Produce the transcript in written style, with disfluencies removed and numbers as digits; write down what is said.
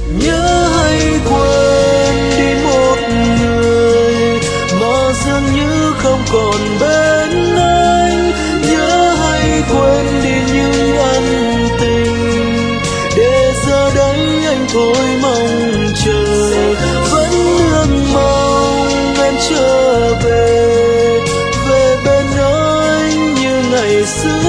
Nhớ hay quên đi một người mà dường như không còn bên anh. Nhớ hay quên đi những ân tình để giờ đây anh thôi mong chờ. Vẫn ước mong em trở về, về bên anh như ngày xưa.